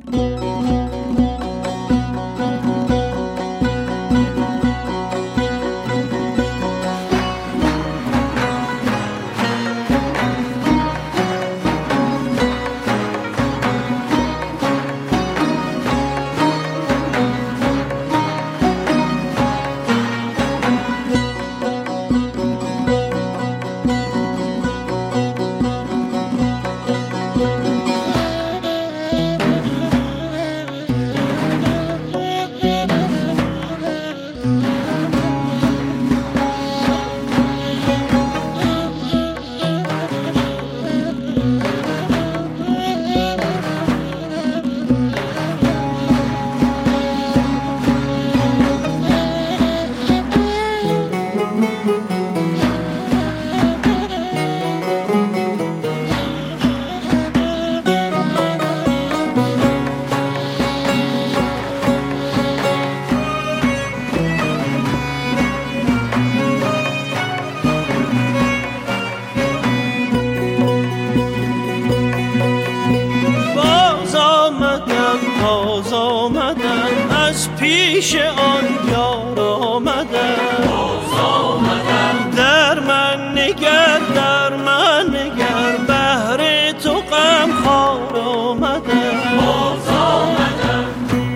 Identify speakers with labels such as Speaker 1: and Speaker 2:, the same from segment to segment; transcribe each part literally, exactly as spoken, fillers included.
Speaker 1: باز آمدن از پیش آن یار آمدن، باز آمدن در من نگر در من نگر بهر تو غم خوار آمدن، باز آمدن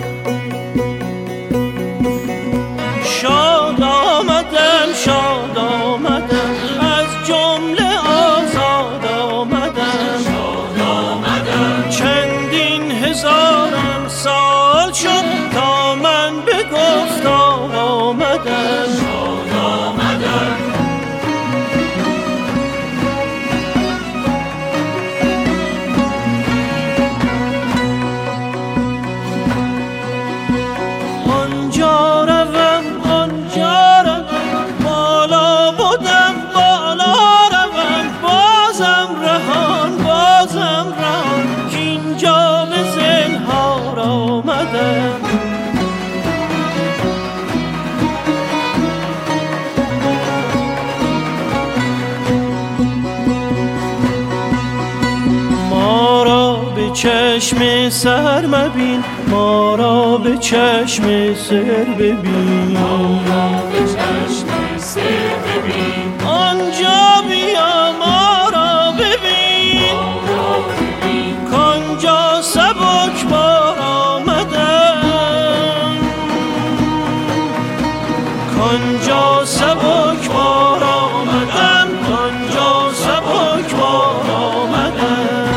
Speaker 1: شاد آمدن شاد آمدن از جمله آزاد آمدن، شاد آمدن چندین هزارم سال شد تا من به گفتار آمدن، شاد آمدن آنجا روم آنجا روم بالا بودم بالا روم بازم رهان بازم رهان کینجا به زنهار آمدم، ما را به چشم سر مبین ما را به چشم سر ببین، ما را به چشم سر ببین آنجا بیا ما را ببین، ما را ببین کانجا سبک بار آمدن، کانجا سبک بار آمدن کانجا سبک بار آمدن.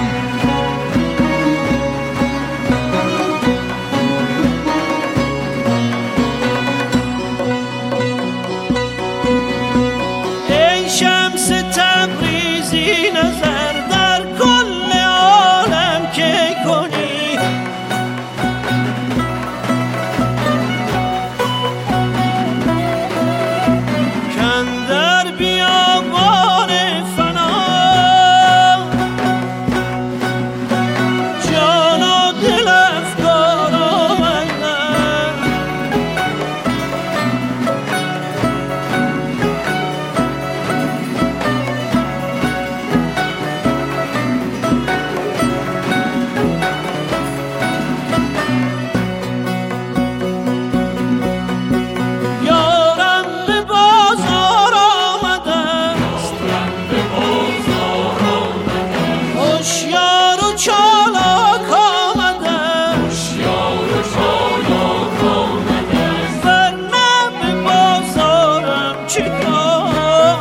Speaker 1: ای شمس تبریزی نظر در کل عالم که کنی، کندر بیابان فنا جان و دل افکار آمدن، یارم به بازار آمدن هوشیار و چالاک آمدن، ورنه به بازارم چیکار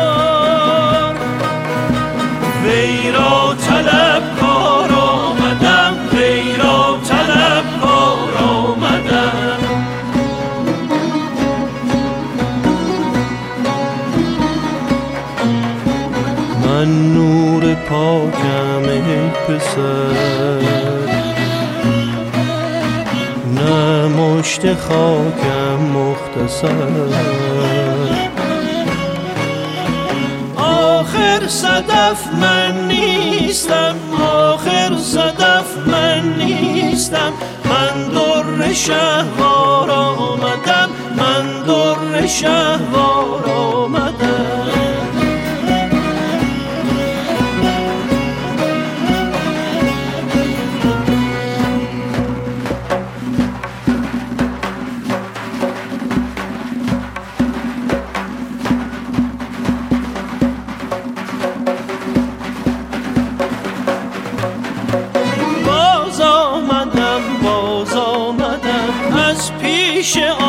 Speaker 1: وی را طلب کار آمدم وی را طلب کار آمدم. من نور پاکم ای پسر نه مشت خاکم مختصر، آخر صدف من نیستم آخر صدف من نیستم من در شهوار آمدم من در شهوار آمدم. پیش